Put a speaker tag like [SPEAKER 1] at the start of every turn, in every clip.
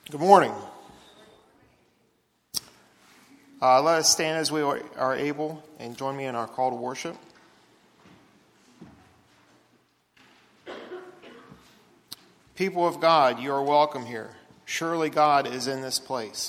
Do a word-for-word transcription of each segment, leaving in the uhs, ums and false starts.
[SPEAKER 1] Good morning. Uh, let us stand as we are able and join me in our call to worship. People of God, you are welcome here. Surely God is in this place.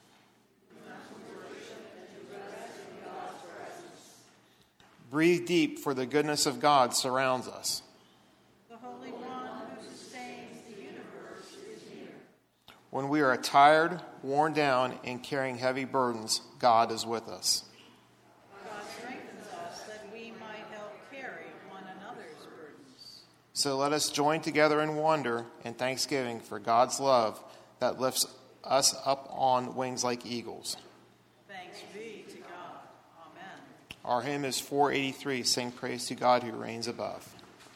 [SPEAKER 1] Breathe deep, for the goodness of God surrounds us.
[SPEAKER 2] The Holy One who sustains the universe is near.
[SPEAKER 1] When we are tired, worn down, and carrying heavy burdens, God is with us.
[SPEAKER 2] God strengthens us that we might help carry one another's burdens.
[SPEAKER 1] So let us join together in wonder and thanksgiving for God's love that lifts us up on wings like eagles.
[SPEAKER 2] Thanks be to God. Amen.
[SPEAKER 1] Our hymn is four eighty-three, Sing Praise to God who reigns above.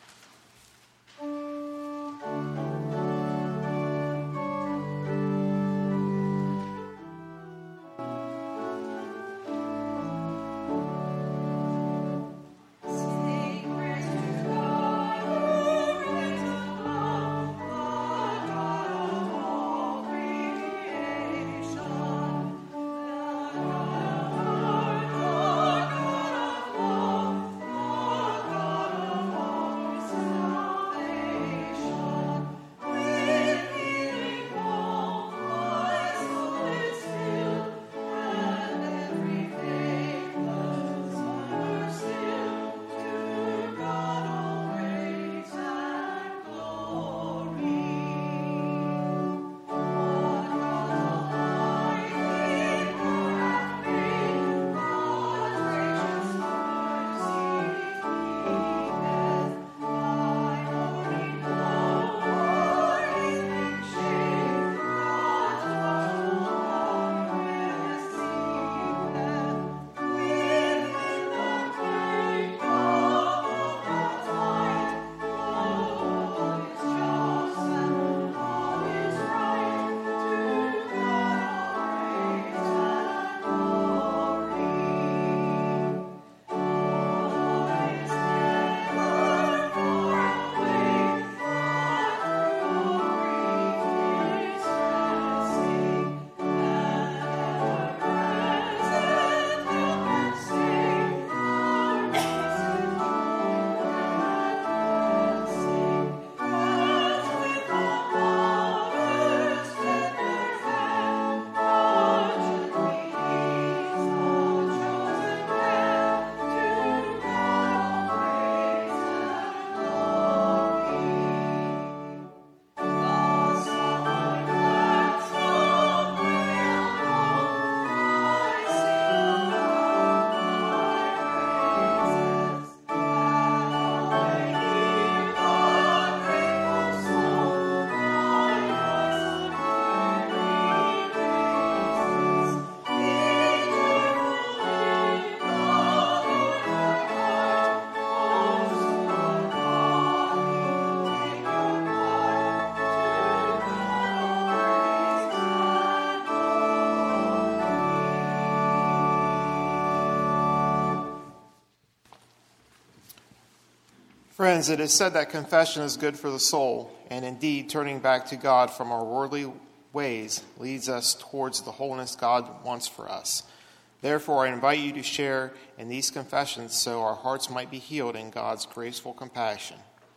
[SPEAKER 1] Friends, it is said that confession is good for the soul, and indeed turning back to God from our worldly ways leads us towards the wholeness God wants for us. Therefore, I invite you to share in these confessions so our hearts might be healed in God's graceful compassion.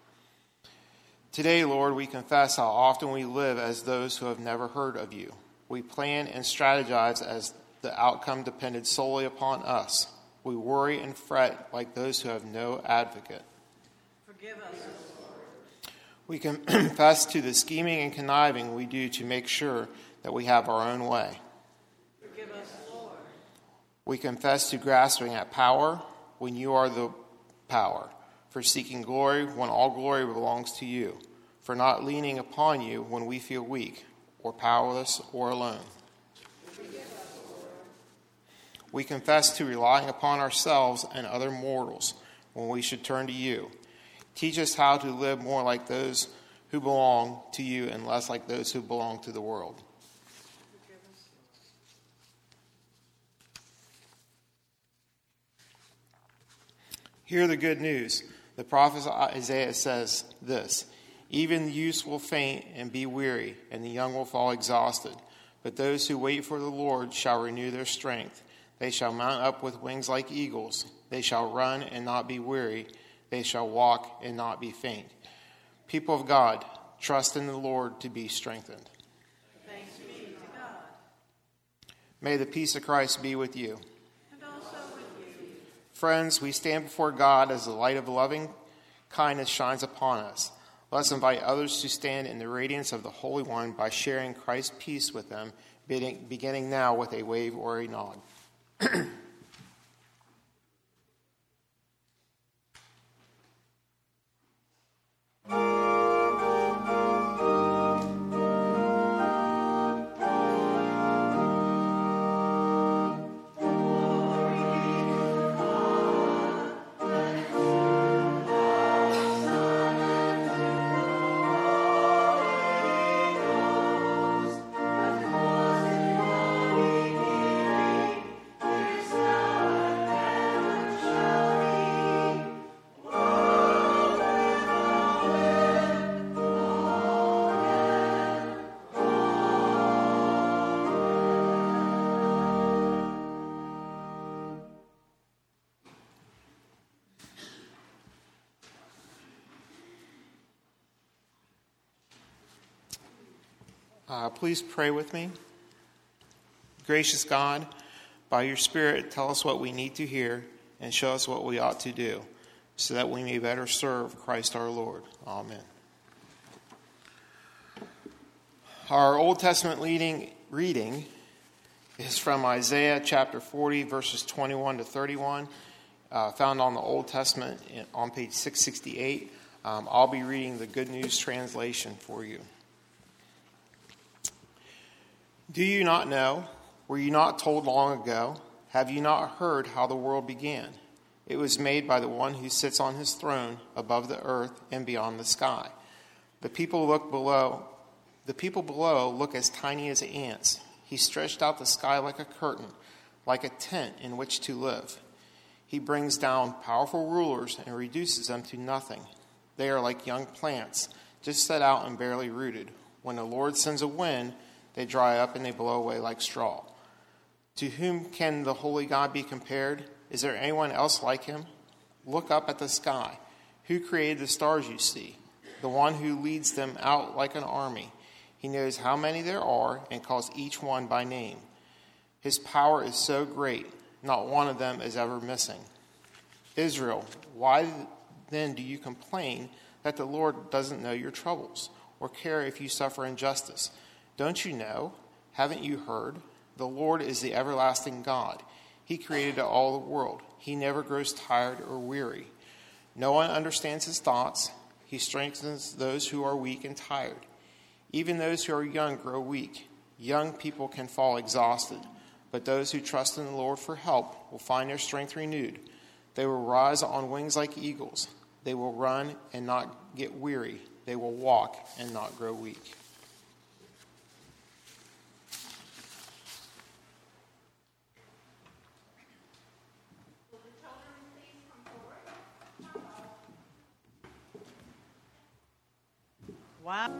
[SPEAKER 1] Today, Lord, we confess how often we live as those who have never heard of you. We plan and strategize as the outcome depended solely upon us. We worry and fret like those who have no advocate.
[SPEAKER 2] Forgive us, Lord.
[SPEAKER 1] We confess to the scheming and conniving we do to make sure that we have our own way.
[SPEAKER 2] Forgive us, Lord.
[SPEAKER 1] We confess to grasping at power when you are the power, for seeking glory when all glory belongs to you, for not leaning upon you when we feel weak or powerless or alone.
[SPEAKER 2] Forgive us, Lord.
[SPEAKER 1] We confess to relying upon ourselves and other mortals when we should turn to you. Teach us how to live more like those who belong to you and less like those who belong to the world.
[SPEAKER 2] Forgive us,
[SPEAKER 1] Hear the good news. The prophet Isaiah says this: Even the youths will faint and be weary, and the young will fall exhausted. But those who wait for the Lord shall renew their strength. They shall mount up with wings like eagles. They shall run and not be weary. They shall walk and not be faint. People of God, trust in the Lord to be strengthened.
[SPEAKER 2] Thanks be to God.
[SPEAKER 1] May the peace of Christ be with you.
[SPEAKER 2] And also with you.
[SPEAKER 1] Friends, we stand before God as the light of loving kindness shines upon us. Let's invite others to stand in the radiance of the Holy One by sharing Christ's peace with them, beginning now with a wave or a nod. Uh, please pray with me. Gracious God, by your Spirit, tell us what we need to hear and show us what we ought to do, so that we may better serve Christ our Lord. Amen. Our Old Testament leading, reading is from Isaiah chapter forty, verses twenty-one to thirty-one, uh, found on the Old Testament on page six sixty-eight. Um, I'll be reading the Good News translation for you. Do you not know? Were you not told long ago? Have you not heard how the world began? It was made by the one who sits on his throne above the earth and beyond the sky. The people look below. The people below look as tiny as ants. He stretched out the sky like a curtain, like a tent in which to live. He brings down powerful rulers and reduces them to nothing. They are like young plants, just set out and barely rooted. When the Lord sends a wind, they dry up and they blow away like straw. To whom can the holy God be compared? Is there anyone else like him? Look up at the sky. Who created the stars you see? The one who leads them out like an army. He knows how many there are and calls each one by name. His power is so great, not one of them is ever missing. Israel, why then do you complain that the Lord doesn't know your troubles or care if you suffer injustice? Don't you know? Haven't you heard? The Lord is the everlasting God. He created all the world. He never grows tired or weary. No one understands his thoughts. He strengthens those who are weak and tired. Even those who are young grow weak. Young people can fall exhausted, but those who trust in the Lord for help will find their strength renewed. They will rise on wings like eagles. They will run and not get weary. They will walk and not grow weak.
[SPEAKER 2] Wow.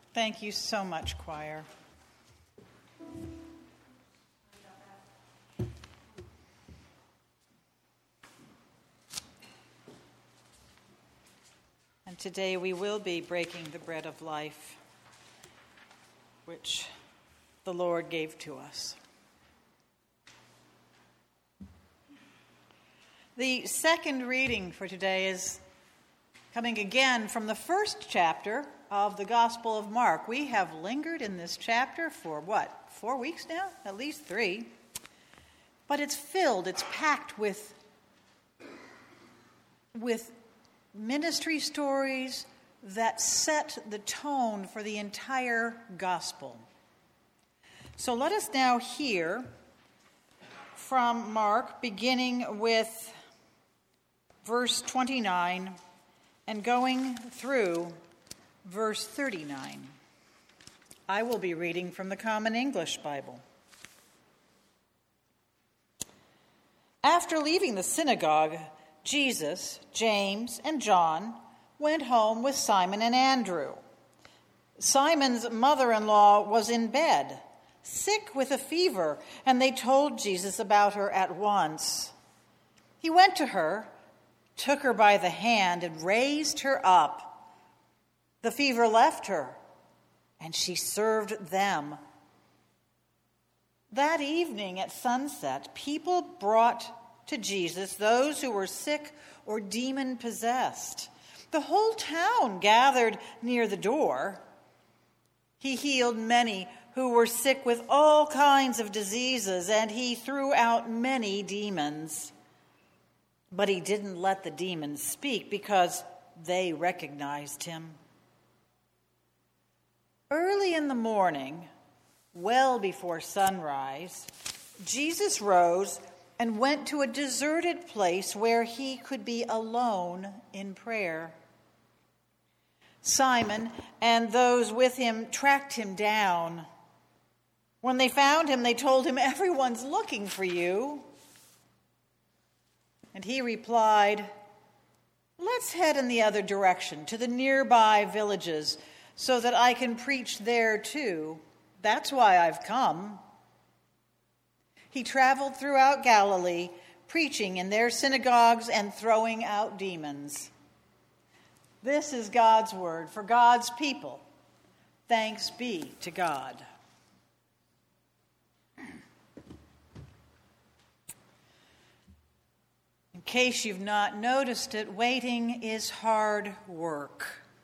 [SPEAKER 2] Thank you so much, choir. And today we will be breaking the bread of life, which the Lord gave to us. The second reading for today is coming again from the first chapter of the Gospel of Mark. We have lingered in this chapter for what, four weeks now? At least three. But it's filled, it's packed with, with ministry stories that set the tone for the entire Gospel. So let us now hear from Mark, beginning with verse twenty-nine and going through verse thirty-nine. I will be reading from the Common English Bible. After leaving the synagogue, Jesus, James, and John went home with Simon and Andrew. Simon's mother-in-law was in bed, sick with a fever, and they told Jesus about her at once. He went to her, took her by the hand, and raised her up. The fever left her, and she served them. That evening at sunset, people brought to Jesus those who were sick or demon-possessed. The whole town gathered near the door. He healed many who were sick with all kinds of diseases, and he threw out many demons. But he didn't let the demons speak because they recognized him. Early in the morning, well before sunrise, Jesus rose and went to a deserted place where he could be alone in prayer. Simon and those with him tracked him down. When they found him, they told him, "Everyone's looking for you." And he replied, "Let's head in the other direction, to the nearby villages, so that I can preach there too. That's why I've come." He traveled throughout Galilee, preaching in their synagogues and throwing out demons. This is God's word for God's people. Thanks be to God. In case you've not noticed it, waiting is hard work.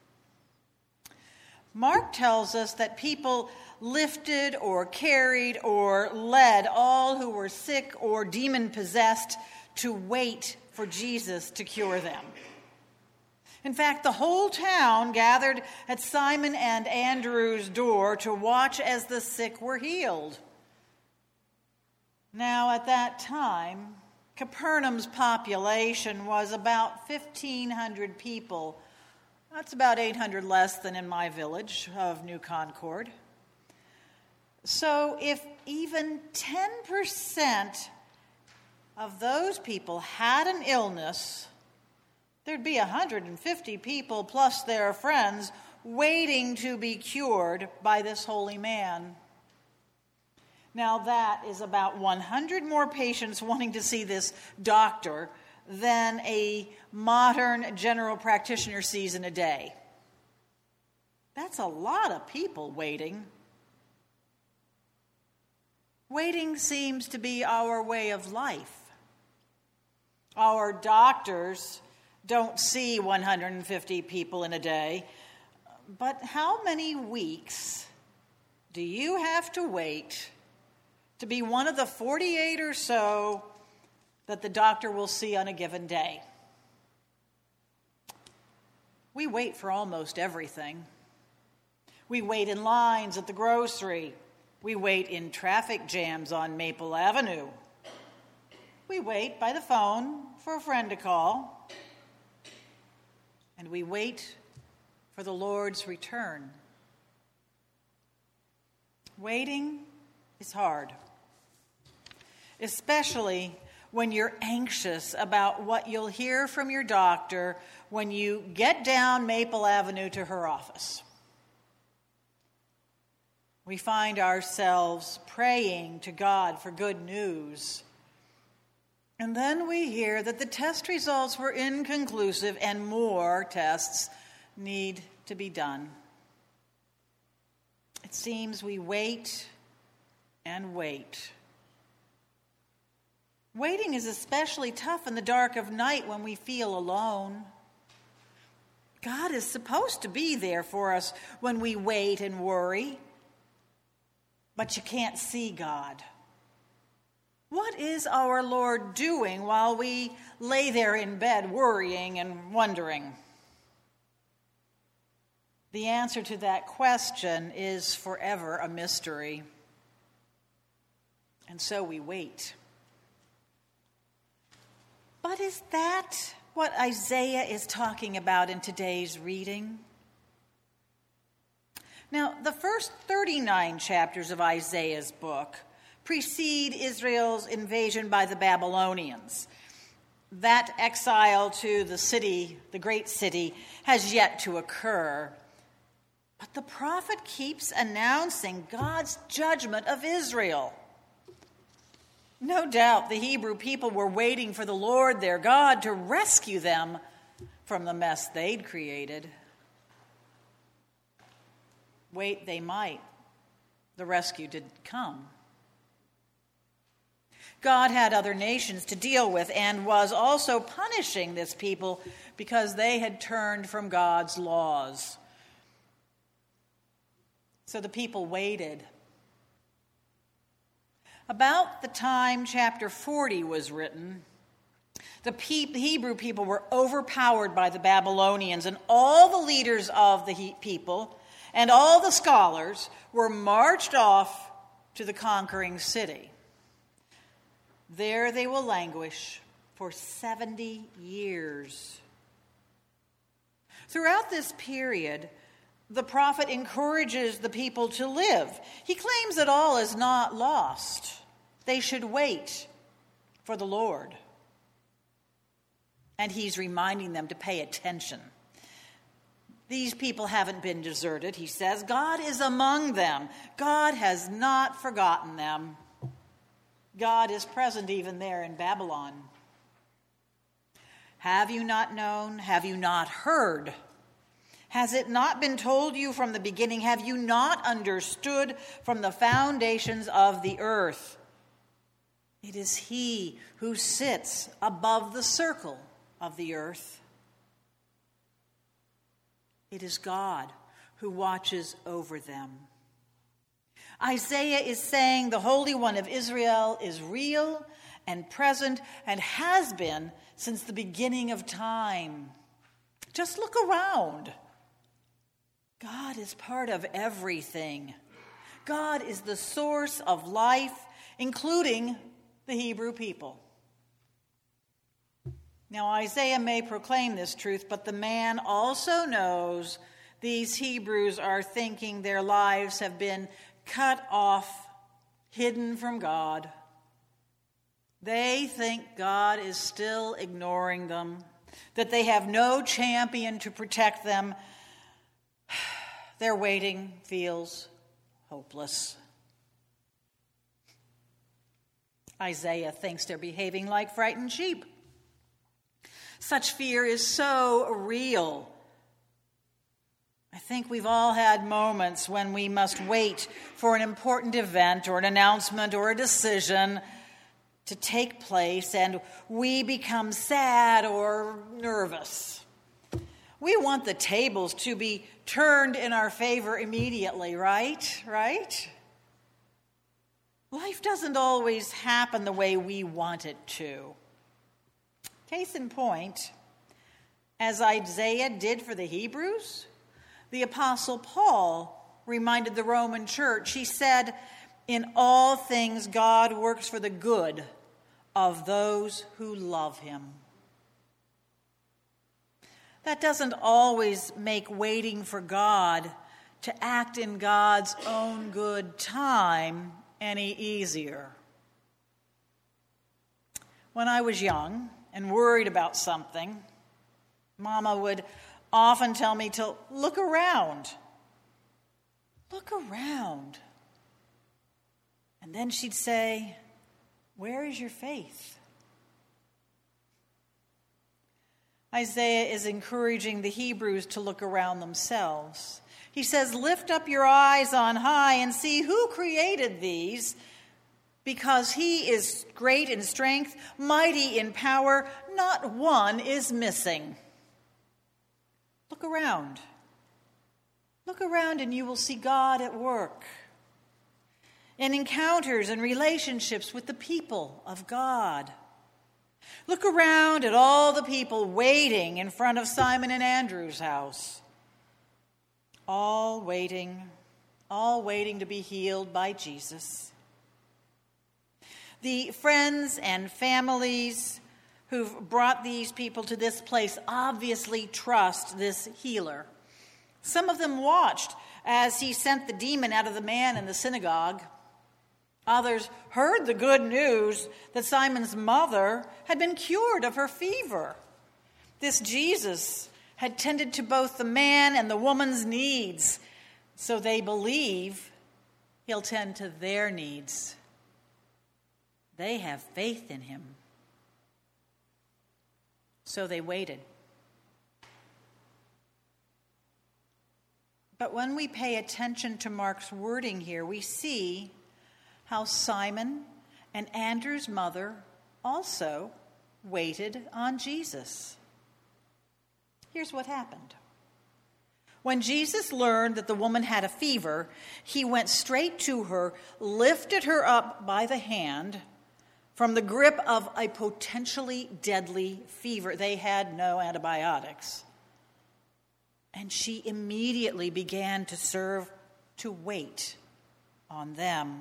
[SPEAKER 2] Mark tells us that people lifted or carried or led all who were sick or demon-possessed to wait for Jesus to cure them. In fact, the whole town gathered at Simon and Andrew's door to watch as the sick were healed. Now, at that time, Capernaum's population was about fifteen hundred people. That's about eight hundred less than in my village of New Concord. So if even ten percent of those people had an illness, there'd be one hundred fifty people plus their friends waiting to be cured by this holy man. Now that is about one hundred more patients wanting to see this doctor than a modern general practitioner sees in a day. That's a lot of people waiting. Waiting seems to be our way of life. Our doctors don't see one hundred fifty people in a day, but how many weeks do you have to wait to be one of the forty-eight or so that the doctor will see on a given day? We wait for almost everything. We wait in lines at the grocery. We wait in traffic jams on Maple Avenue. We wait by the phone for a friend to call. And we wait for the Lord's return. Waiting is hard, especially when you're anxious about what you'll hear from your doctor when you get down Maple Avenue to her office. We find ourselves praying to God for good news. And then we hear that the test results were inconclusive and more tests need to be done. It seems we wait and wait. Waiting is especially tough in the dark of night when we feel alone. God is supposed to be there for us when we wait and worry, but you can't see God. What is our Lord doing while we lay there in bed worrying and wondering? The answer to that question is forever a mystery. And so we wait. But is that what Isaiah is talking about in today's reading? Now, the first thirty-nine chapters of Isaiah's book precede Israel's invasion by the Babylonians. That exile to the city, the great city, has yet to occur. But the prophet keeps announcing God's judgment of Israel. No doubt the Hebrew people were waiting for the Lord their God to rescue them from the mess they'd created. Wait they might. The rescue didn't come. God had other nations to deal with and was also punishing this people because they had turned from God's laws. So the people waited. About the time chapter forty was written, the Hebrew people were overpowered by the Babylonians, and all the leaders of the people and all the scholars were marched off to the conquering city. There they will languish for seventy years. Throughout this period, the prophet encourages the people to live. He claims that all is not lost. They should wait for the Lord. And he's reminding them to pay attention. These people haven't been deserted, he says. God is among them. God has not forgotten them. God is present even there in Babylon. Have you not known? Have you not heard? Has it not been told you from the beginning? Have you not understood from the foundations of the earth? It is he who sits above the circle of the earth. It is God who watches over them. Isaiah is saying the Holy One of Israel is real and present and has been since the beginning of time. Just look around. God is part of everything. God is the source of life, including the Hebrew people. Now, Isaiah may proclaim this truth, but the man also knows these Hebrews are thinking their lives have been cut off, hidden from God. They think God is still ignoring them, that they have no champion to protect them. Their waiting feels hopeless. Isaiah thinks they're behaving like frightened sheep. Such fear is so real. I think we've all had moments when we must wait for an important event or an announcement or a decision to take place, and we become sad or nervous. We want the tables to be turned in our favor immediately, right? Right? Life doesn't always happen the way we want it to. Case in point, as Isaiah did for the Hebrews, the Apostle Paul reminded the Roman church. He said, "In all things God works for the good of those who love him." That doesn't always make waiting for God to act in God's own good time any easier. When I was young and worried about something, Mama would often tell me to look around. Look around. And then she'd say, "Where is your faith?" Isaiah is encouraging the Hebrews to look around themselves. He says, "Lift up your eyes on high and see who created these, because he is great in strength, mighty in power. Not one is missing." Look around. Look around and you will see God at work in encounters and relationships with the people of God. Look around at all the people waiting in front of Simon and Andrew's house. All waiting, all waiting to be healed by Jesus. The friends and families who've brought these people to this place obviously trust this healer. Some of them watched as he sent the demon out of the man in the synagogue. Others heard the good news that Simon's mother had been cured of her fever. This Jesus had tended to both the man and the woman's needs, so they believe he'll tend to their needs. They have faith in him. So they waited. But when we pay attention to Mark's wording here, we see how Simon and Andrew's mother also waited on Jesus. Here's what happened. When Jesus learned that the woman had a fever, he went straight to her, lifted her up by the hand from the grip of a potentially deadly fever. They had no antibiotics. And she immediately began to serve, to wait on them.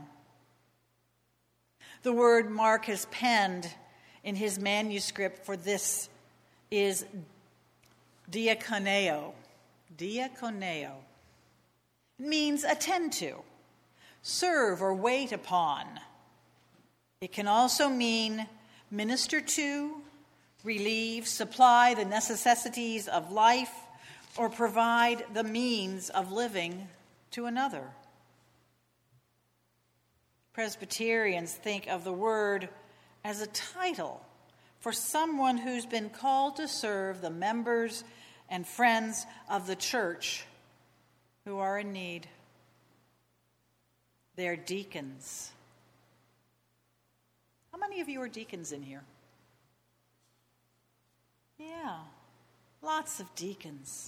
[SPEAKER 2] The word Mark has penned in his manuscript for this is diakoneo. Diakoneo. It means attend to, serve or wait upon. It can also mean minister to, relieve, supply the necessities of life, or provide the means of living to another. Presbyterians think of the word as a title for someone who's been called to serve the members and friends of the church who are in need. They're deacons. How many of you are deacons in here? Yeah, lots of deacons.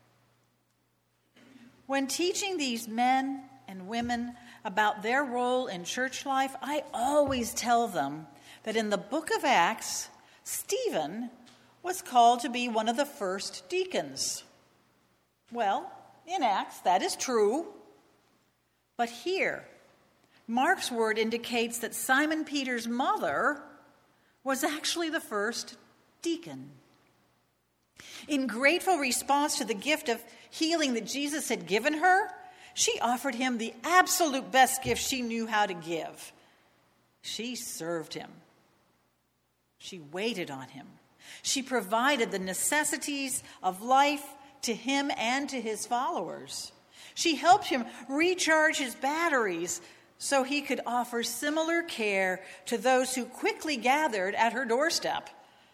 [SPEAKER 2] When teaching these men and women about their role in church life, I always tell them that in the book of Acts, Stephen was called to be one of the first deacons. Well, in Acts, that is true. But here, Mark's word indicates that Simon Peter's mother was actually the first deacon. In grateful response to the gift of healing that Jesus had given her, she offered him the absolute best gift she knew how to give. She served him. She waited on him. She provided the necessities of life to him and to his followers. She helped him recharge his batteries so he could offer similar care to those who quickly gathered at her doorstep.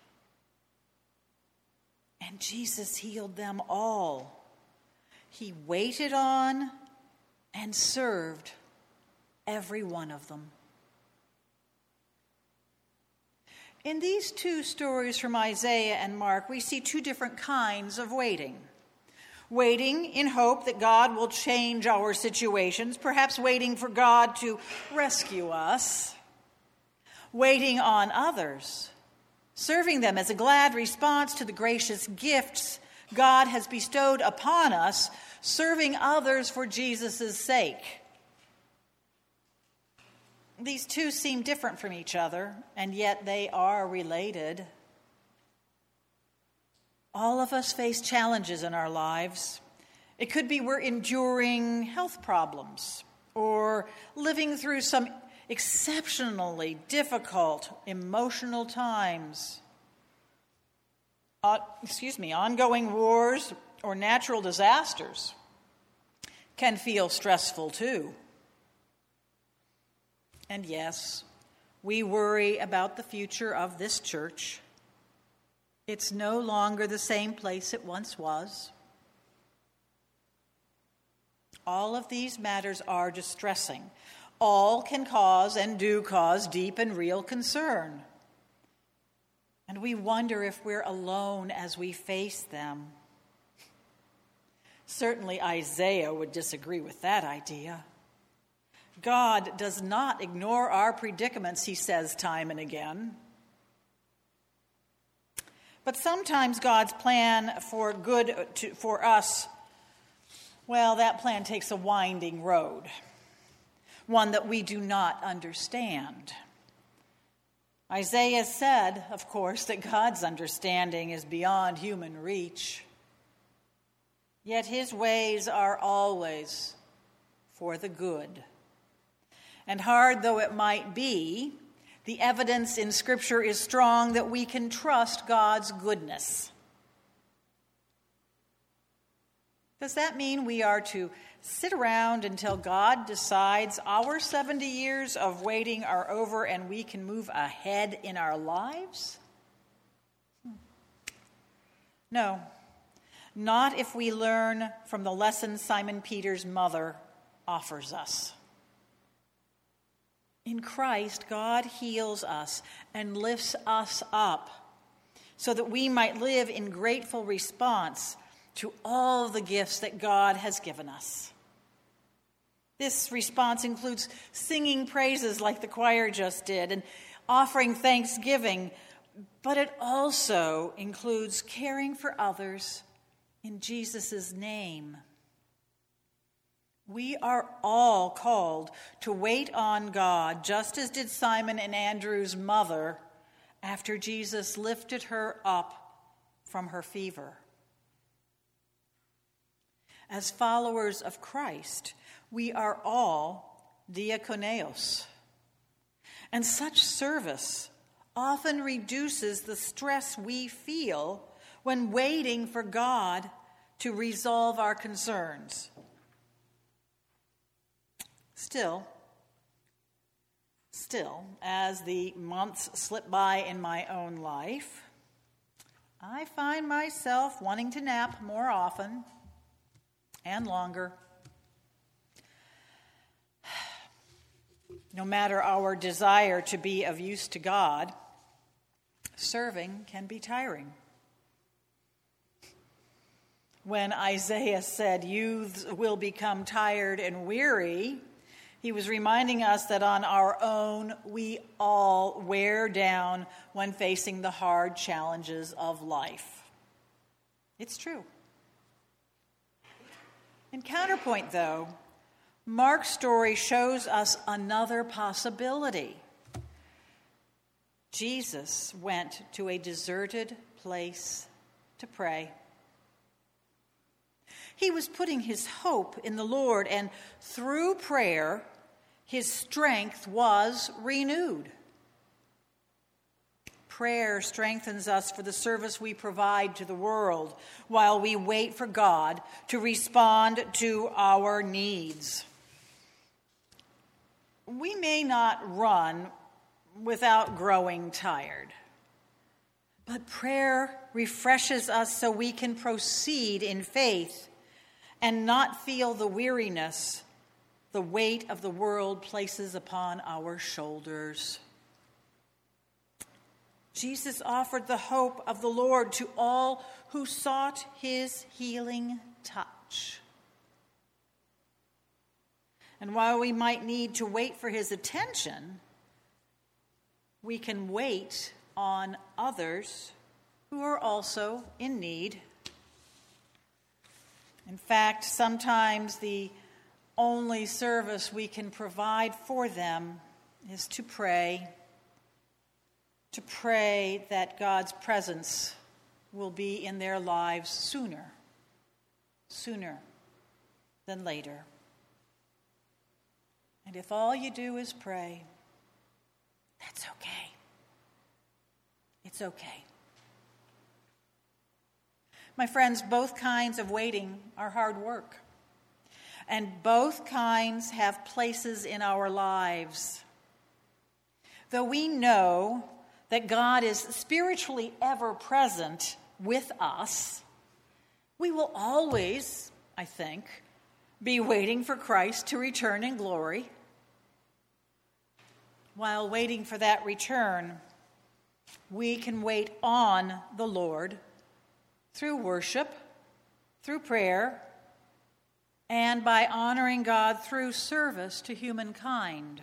[SPEAKER 2] And Jesus healed them all. He waited on and served every one of them. In these two stories from Isaiah and Mark, we see two different kinds of waiting. Waiting in hope that God will change our situations, perhaps waiting for God to rescue us. Waiting on others, serving them as a glad response to the gracious gifts God has bestowed upon us, serving others for Jesus' sake. These two seem different from each other, and yet they are related. All of us face challenges in our lives. It could be we're enduring health problems or living through some exceptionally difficult emotional times. Uh, excuse me, ongoing wars or natural disasters can feel stressful too. And yes, we worry about the future of this church. It's no longer the same place it once was. All of these matters are distressing. All can cause and do cause deep and real concern. And we wonder if we're alone as we face them. Certainly Isaiah would disagree with that idea. God does not ignore our predicaments, he says time and again. But sometimes God's plan for good to, for us, well, that plan takes a winding road, one that we do not understand. Isaiah said, of course, that God's understanding is beyond human reach. Yet his ways are always for the good. And hard though it might be, the evidence in Scripture is strong that we can trust God's goodness. Does that mean we are to sit around until God decides our seventy years of waiting are over and we can move ahead in our lives? No, not if we learn from the lesson Simon Peter's mother offers us. In Christ, God heals us and lifts us up so that we might live in grateful response to all the gifts that God has given us. This response includes singing praises like the choir just did and offering thanksgiving, but it also includes caring for others in Jesus' name. We are all called to wait on God, just as did Simon and Andrew's mother after Jesus lifted her up from her fever. As followers of Christ, we are all diakoneos. And such service often reduces the stress we feel when waiting for God to resolve our concerns. Still, still, as the months slip by in my own life, I find myself wanting to nap more often and longer. No matter our desire to be of use to God, serving can be tiring. When Isaiah said, "Youths will become tired and weary," he was reminding us that on our own, we all wear down when facing the hard challenges of life. It's true. In counterpoint, though, Mark's story shows us another possibility. Jesus went to a deserted place to pray. He was putting his hope in the Lord, and through prayer, his strength was renewed. Prayer strengthens us for the service we provide to the world while we wait for God to respond to our needs. We may not run without growing tired, but prayer refreshes us so we can proceed in faith and not feel the weariness the weight of the world places upon our shoulders. Jesus offered the hope of the Lord to all who sought his healing touch. And while we might need to wait for his attention, we can wait on others who are also in need. In fact, sometimes the only service we can provide for them is to pray, to pray that God's presence will be in their lives sooner, sooner than later. And if all you do is pray, that's okay. It's okay. My friends, both kinds of waiting are hard work. And both kinds have places in our lives. though we know that God is spiritually ever present with us, we will always, I think, be waiting for Christ to return in glory. While waiting for that return, we can wait on the Lord through worship, through prayer, and by honoring God through service to humankind.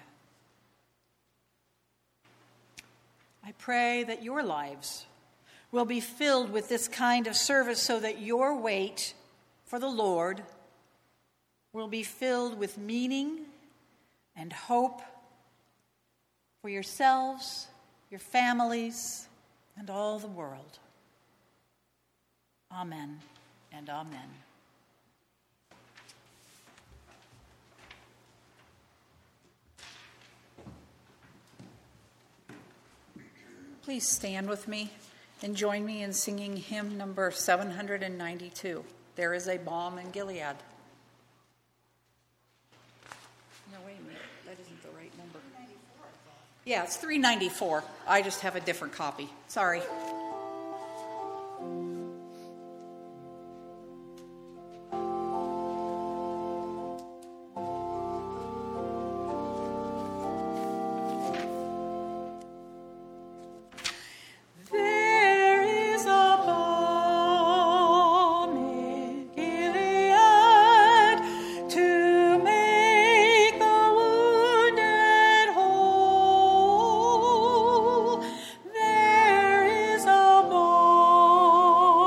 [SPEAKER 2] I pray that your lives will be filled with this kind of service so that your wait for the Lord will be filled with meaning and hope for yourselves, your families, and all the world. Amen and amen.
[SPEAKER 3] Please stand with me and join me in singing hymn number seven hundred ninety-two, There is a Balm in Gilead. No, wait a minute, that isn't the right number. Yeah, it's three ninety-four. I just have a different copy. Sorry.
[SPEAKER 4] There is a balm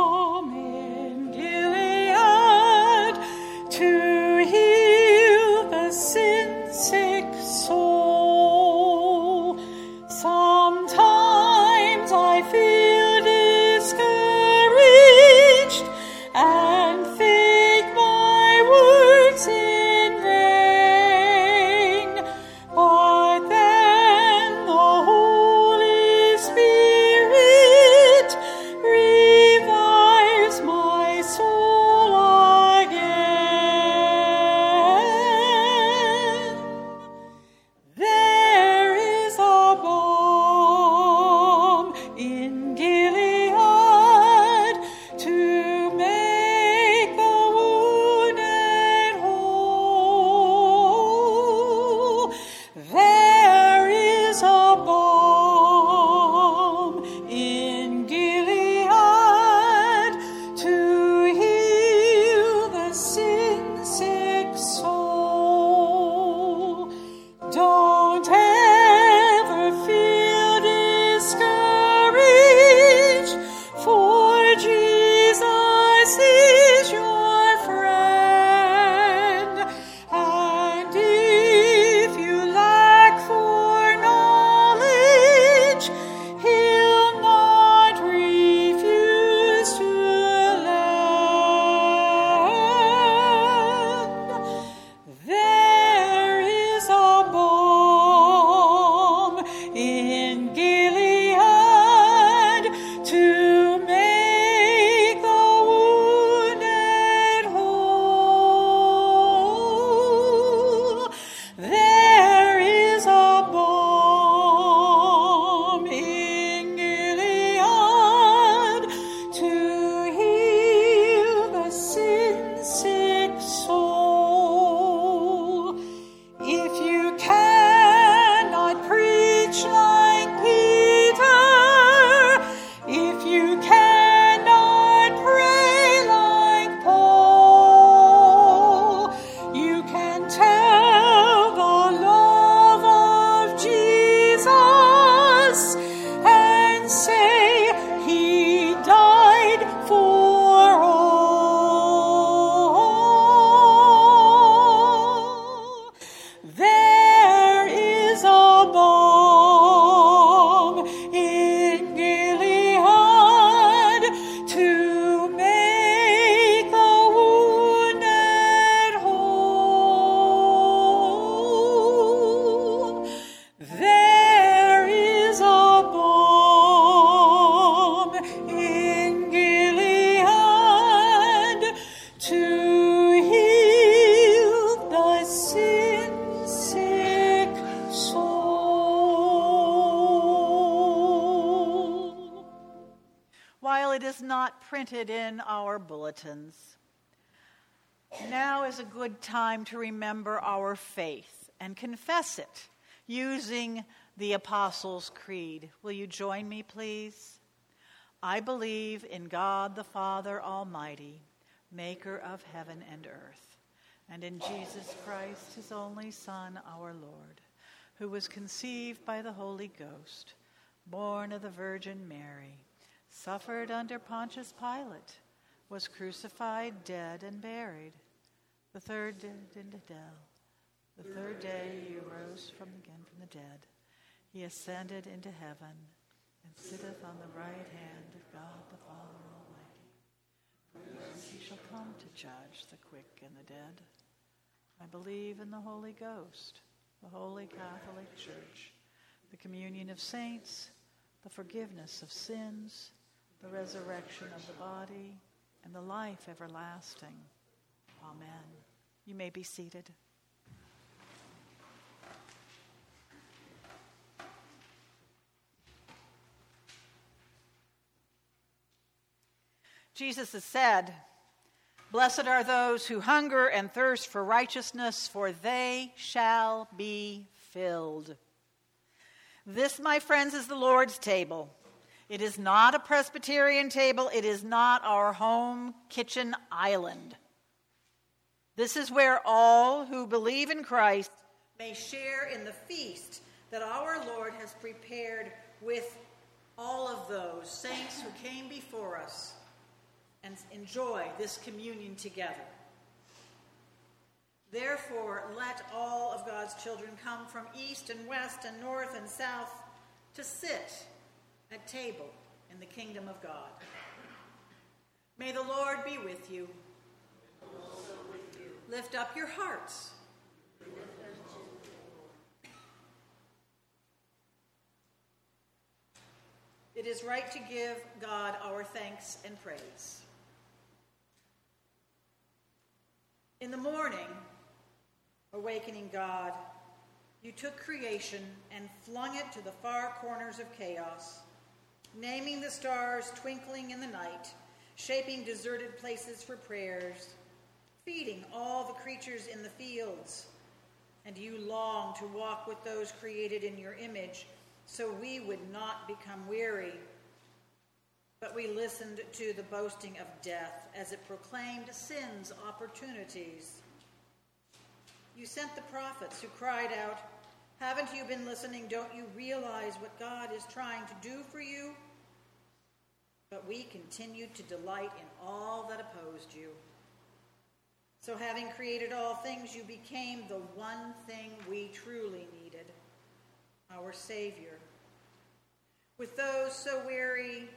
[SPEAKER 2] while it is not printed in our bulletins. Now is a good time to remember our faith and confess it using the Apostles' Creed. Will you join me, please? I believe in God the Father Almighty, maker of heaven and earth, and in Jesus Christ, his only Son, our Lord, who was conceived by the Holy Ghost, born of the Virgin Mary, suffered under Pontius Pilate, was crucified, dead, and buried. The third day into hell. The third day he arose from again from the dead. He ascended into heaven and sitteth on the right hand of God the Father Almighty. From whence he shall come to judge the quick and the dead. I believe in the Holy Ghost, the Holy Catholic Church, the communion of saints, the forgiveness of sins, the resurrection of the body, and the life everlasting. Amen. You may be seated. Jesus has said, "Blessed are those who hunger and thirst for righteousness, for they shall be filled." This, my friends, is the Lord's table. It is not a Presbyterian table. It is not our home kitchen island. This is where all who believe in Christ may share in the feast that our Lord has prepared with all of those saints who came before us, and enjoy this communion together. Therefore, let all of God's children come from east and west and north and south to sit at table in the kingdom of God. May the Lord be with you. Also with you. Lift up your hearts. It is right to give God our thanks and praise. In the morning, awakening God, you took creation and flung it to the far corners of chaos, naming the stars twinkling in the night, shaping deserted places for prayers, feeding all the creatures in the fields. And you longed to walk with those created in your image, so we would not become weary. But we listened to the boasting of death as it proclaimed sin's opportunities. You sent the prophets who cried out, "Haven't you been listening? Don't you realize what God is trying to do for you?" But we continued to delight in all that opposed you. So having created all things, you became the one thing we truly needed, our Savior. With those so weary,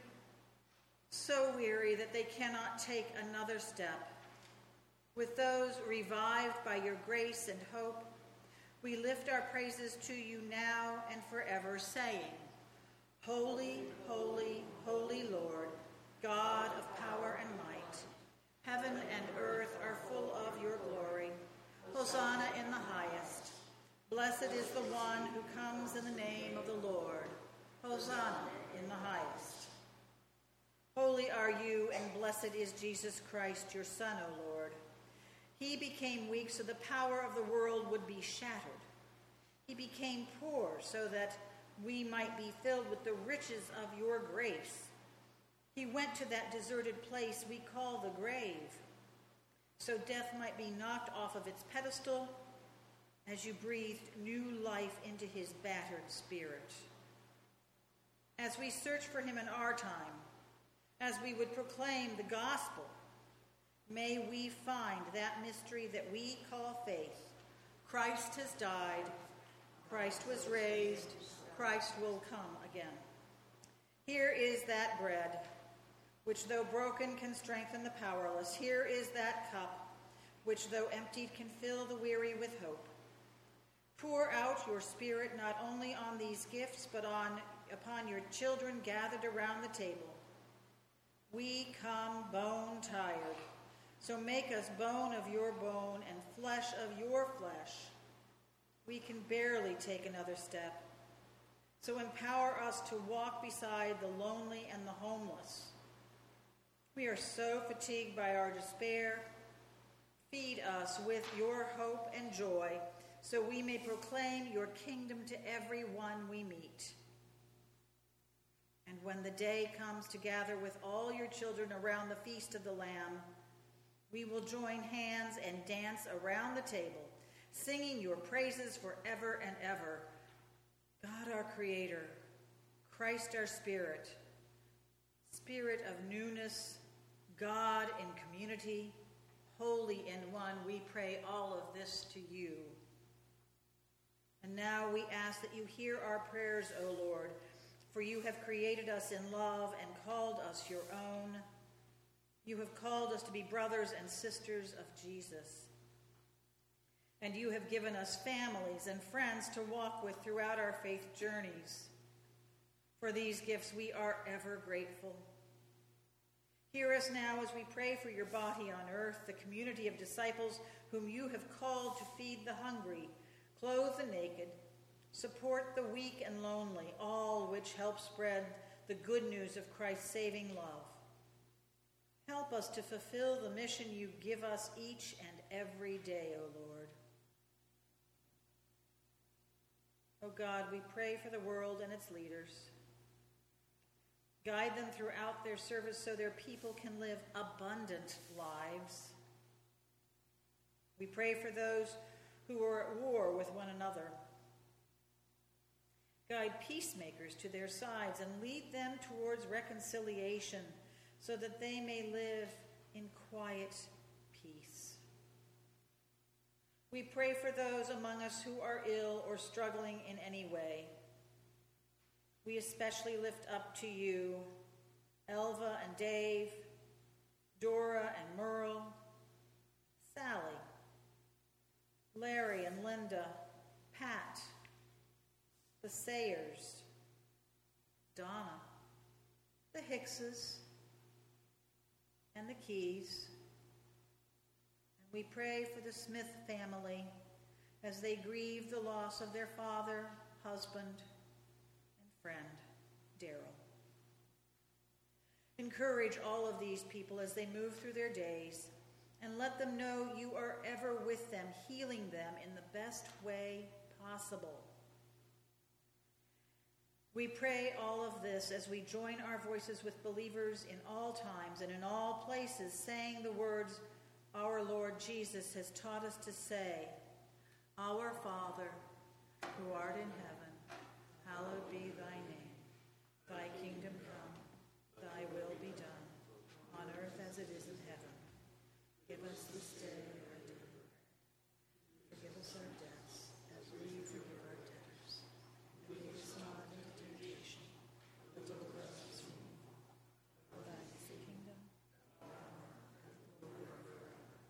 [SPEAKER 2] so weary that they cannot take another step, with those revived by your grace and hope, we lift our praises to you now and forever, saying, "Holy, holy, holy Lord, God of power and might, heaven and earth are full of your glory. Hosanna in the highest. Blessed is the one who comes in the name of the Lord. Hosanna in the highest. Holy are you, and blessed is Jesus Christ, your Son, O Lord. He became weak so the power of the world would be shattered. He became poor so that we might be filled with the riches of your grace. He went to that deserted place we call the grave, so death might be knocked off of its pedestal as you breathed new life into his battered spirit. As we search for him in our time, as we would proclaim the gospel, may we find that mystery that we call faith. Christ has died. Christ was raised. Christ will come again. Here is that bread, which though broken can strengthen the powerless. Here is that cup, which though emptied can fill the weary with hope. Pour out your Spirit not only on these gifts, but on upon your children gathered around the table. We come bone tired, so make us bone of your bone and flesh of your flesh. We can barely take another step, so empower us to walk beside the lonely and the homeless, are so fatigued by our despair, feed us with your hope and joy, so we may proclaim your kingdom to everyone we meet. And when the day comes to gather with all your children around the feast of the Lamb, we will join hands and dance around the table, singing your praises forever and ever. God our Creator, Christ our Spirit, Spirit of newness, God in community, holy in one, we pray all of this to you. And now we ask that you hear our prayers, O Lord, for you have created us in love and called us your own. You have called us to be brothers and sisters of Jesus. And you have given us families and friends to walk with throughout our faith journeys. For these gifts we are ever grateful. Hear us now as we pray for your body on earth, the community of disciples whom you have called to feed the hungry, clothe the naked, support the weak and lonely, all which help spread the good news of Christ's saving love. Help us to fulfill the mission you give us each and every day, O Lord. O God, we pray for the world and its leaders. Guide them throughout their service so their people can live abundant lives. We pray for those who are at war with one another. Guide peacemakers to their sides and lead them towards reconciliation so that they may live in quiet peace. We pray for those among us who are ill or struggling in any way. We especially lift up to you Elva and Dave, Dora and Merle, Sally, Larry and Linda, Pat, the Sayers, Donna, the Hickses, and the Keys. And we pray for the Smith family as they grieve the loss of their father, husband, and friend, Daryl. Encourage all of these people as they move through their days, and let them know you are ever with them, healing them in the best way possible. We pray all of this as we join our voices with believers in all times and in all places, saying the words our Lord Jesus has taught us to say, Our Father, who art in heaven, hallowed be thy name. Thy kingdom come, thy will be done, on earth as it is in heaven. Give us this day our daily bread. Forgive us our debts, as we forgive our debtors. And lead us not into temptation, but deliver us from evil. For thine is the kingdom, the power, and the glory forever.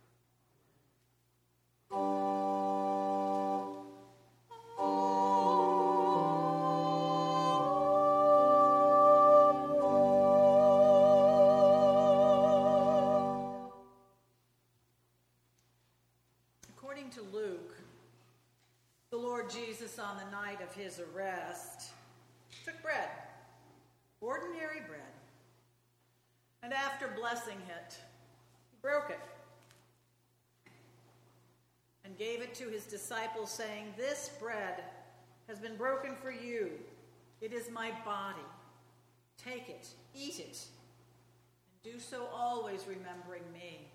[SPEAKER 2] According to Luke, the Lord Jesus, on the night of his arrest, took bread, ordinary bread, and after blessing it, he broke it and gave it to his disciples, saying, This bread has been broken for you. It is my body. Take it, eat it, and do so always remembering me.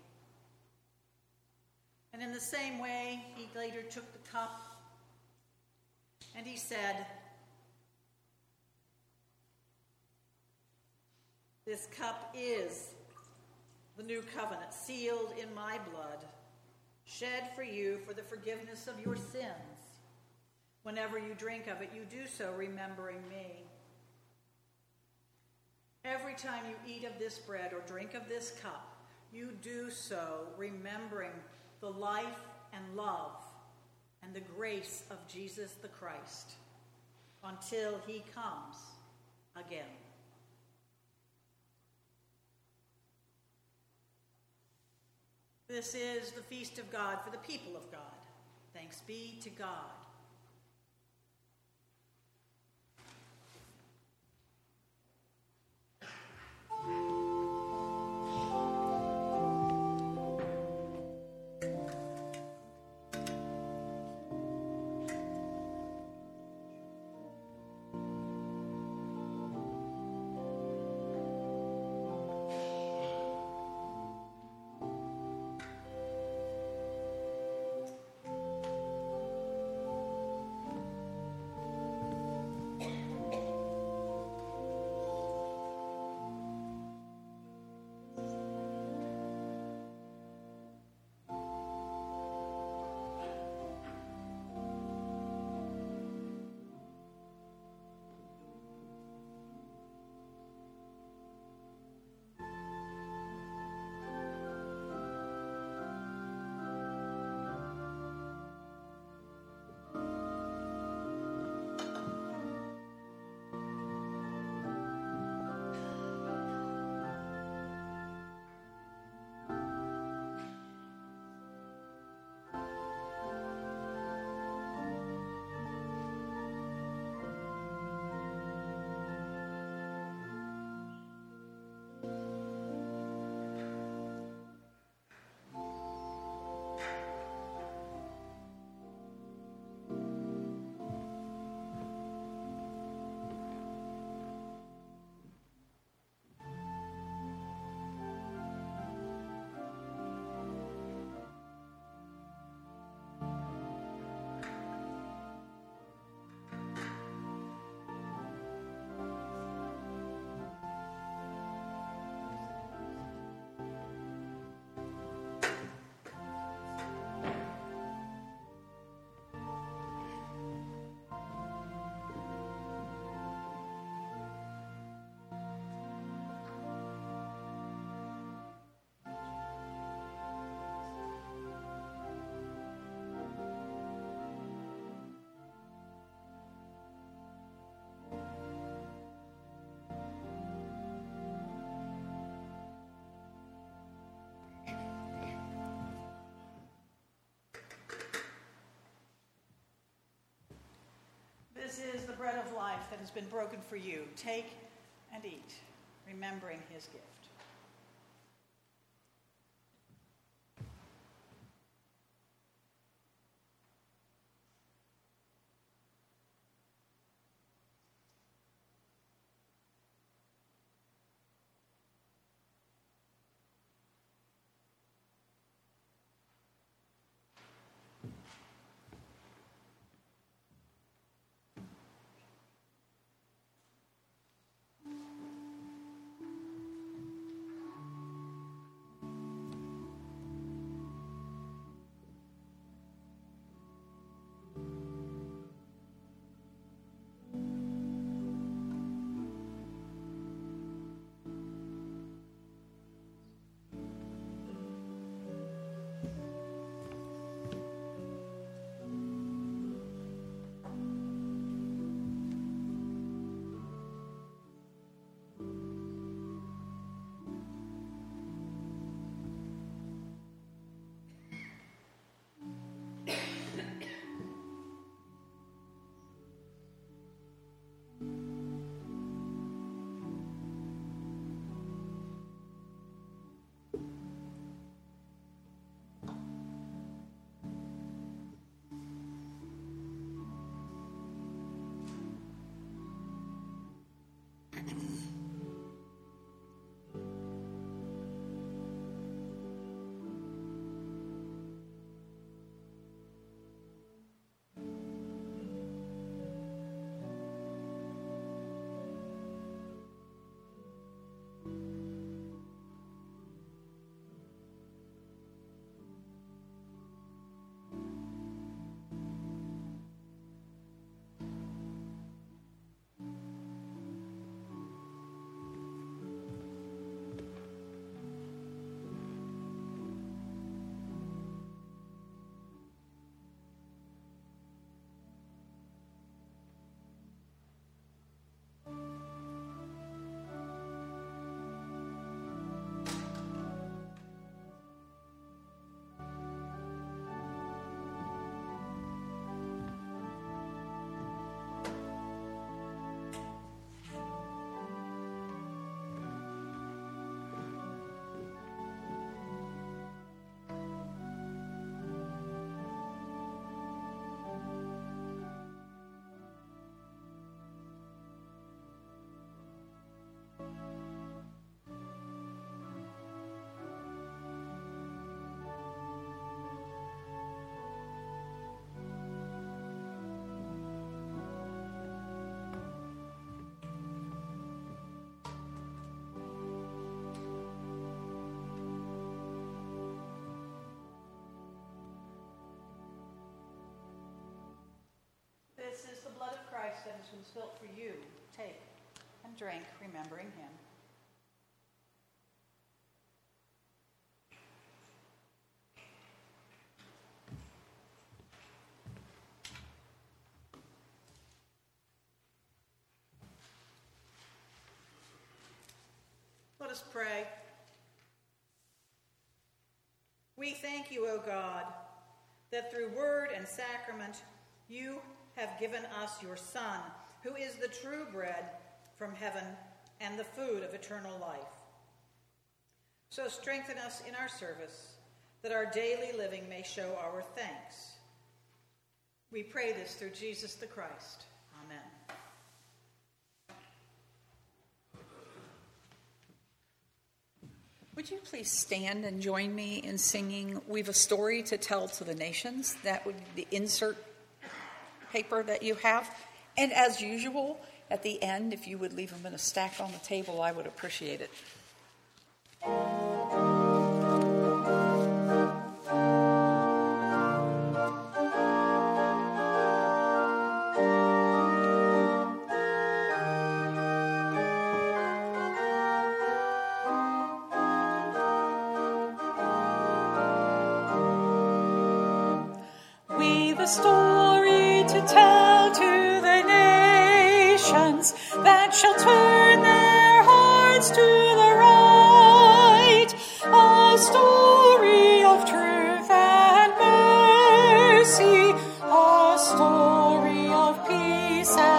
[SPEAKER 2] And in the same way, he later took the cup, and he said, This cup is the new covenant, sealed in my blood, shed for you for the forgiveness of your sins. Whenever you drink of it, you do so remembering me. Every time you eat of this bread or drink of this cup, you do so remembering the life and love and the grace of Jesus the Christ until he comes again. This is the feast of God for the people of God. Thanks be to God. This is the bread of life that has been broken for you. Take and eat, remembering his gift. This is the blood of Christ that has been spilt for you. Take and drink, remembering him. Let us pray. We thank you, O God, that through word and sacrament you have given us your Son, who is the true bread from heaven and the food of eternal life. So strengthen us in our service, that our daily living may show our thanks. We pray this through Jesus the Christ. Amen.
[SPEAKER 3] Would you please stand and join me in singing "We've a Story to Tell to the Nations"? That would be the insert paper that you have. And as usual, at the end, if you would leave them in a stack on the table, I would appreciate it. We've a story to tell to the nations that shall turn their hearts to the right. A story of truth and mercy, a story of peace and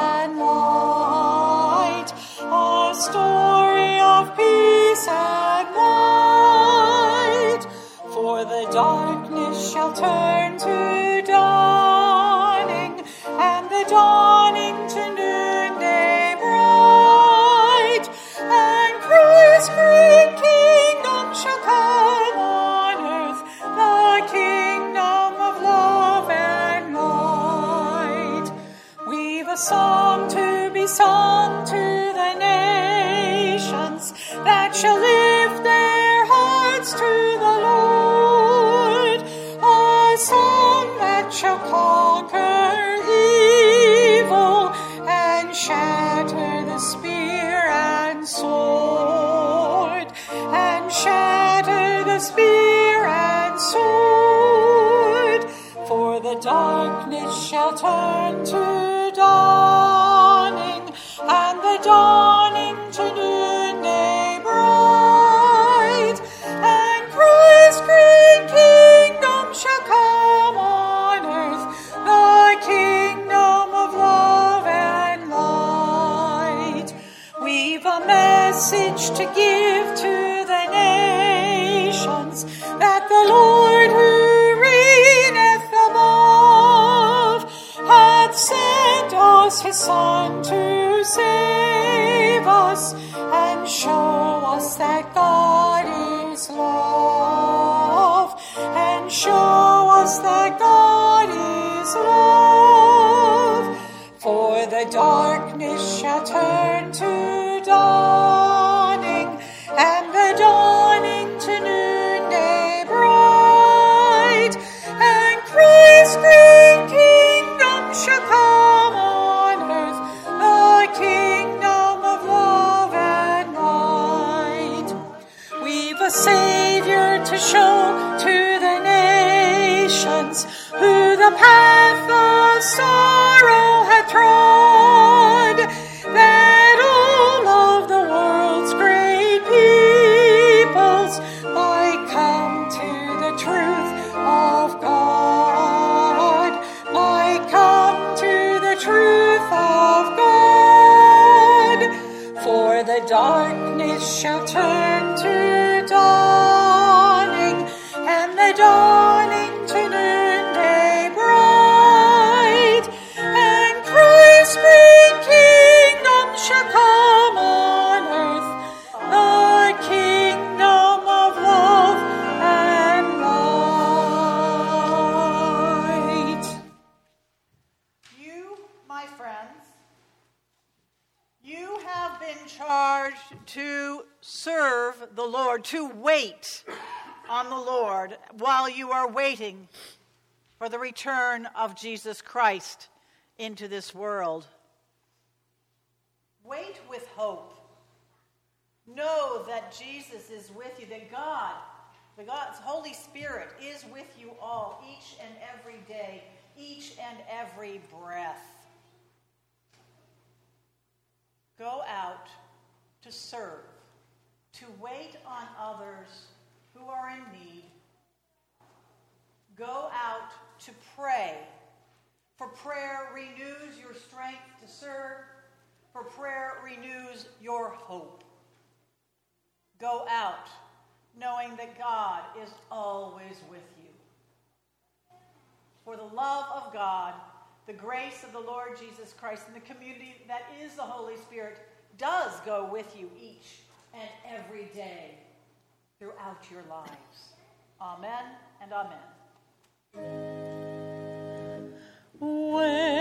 [SPEAKER 3] shall turn to dawning, and the dawning to noonday bright, and Christ's great kingdom shall come on earth, the kingdom of love and light. We've a song to be sung to the nations that shall lift their hearts to the Lord, a song that shall conquer evil and shatter the spear and sword, and shatter the spear and sword. For the darkness shall turn to dawning, and the dawning to noonday bright, and Christ's great kingdom shall come on earth, the kingdom of love and light. We've a message to give to the nations, that the Lord who reigneth above hath sent us his Son to save us and show us that God is love, and show us that God is love. For the darkness shall turn to dawning, and the dawning to noonday bright, and Christ's great kingdom shall come on earth, the kingdom of love and light. We've a Savior to show to the nations, who the path of sorrow hath trod, that all of the world's great peoples might come to the truth of God, might come to the truth of God. For the darkness shall turn to dawning, and the dawning to noonday bright, and Christ's great kingdom shall come on earth, the kingdom of love and light.
[SPEAKER 2] You, my friends, you have been charged to serve the Lord, to wait on the Lord while you are waiting for the return of Jesus Christ into this world. Wait with hope. Know that Jesus is with you, that God, the God's Holy Spirit is with you all, each and every day, each and every breath. Go out to serve, to wait on others who are in need. Go out to pray, for prayer renews your strength to serve, for prayer renews your hope. Go out knowing that God is always with you. For the love of God, the grace of the Lord Jesus Christ, and the community that is the Holy Spirit does go with you each and every day throughout your lives. Amen and amen.
[SPEAKER 3] When